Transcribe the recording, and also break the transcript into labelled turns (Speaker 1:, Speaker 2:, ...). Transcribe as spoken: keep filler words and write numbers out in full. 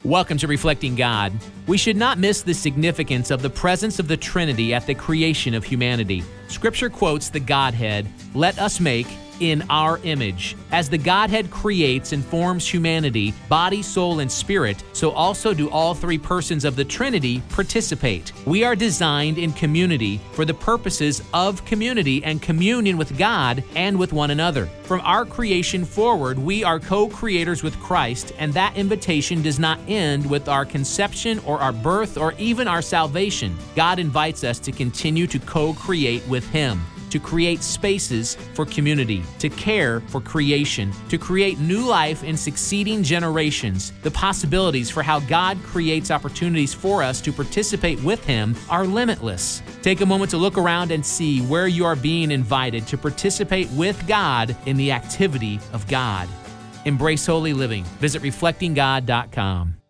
Speaker 1: Welcome to Reflecting God. We should not miss the significance of the presence of the Trinity at the creation of humanity. Scripture quotes the Godhead, "Let us make in our image." As the Godhead creates and forms humanity, body, soul, and spirit, so also do all three persons of the Trinity participate. We are designed in community for the purposes of community and communion with God and with one another. From our creation forward, we are co-creators with Christ, and that invitation does not end with our conception or our birth or even our salvation. God invites us to continue to co-create with Him, to create spaces for community, to care for creation, to create new life in succeeding generations. The possibilities for how God creates opportunities for us to participate with Him are limitless. Take a moment to look around and see where you are being invited to participate with God in the activity of God. Embrace holy living. Visit reflecting god dot com.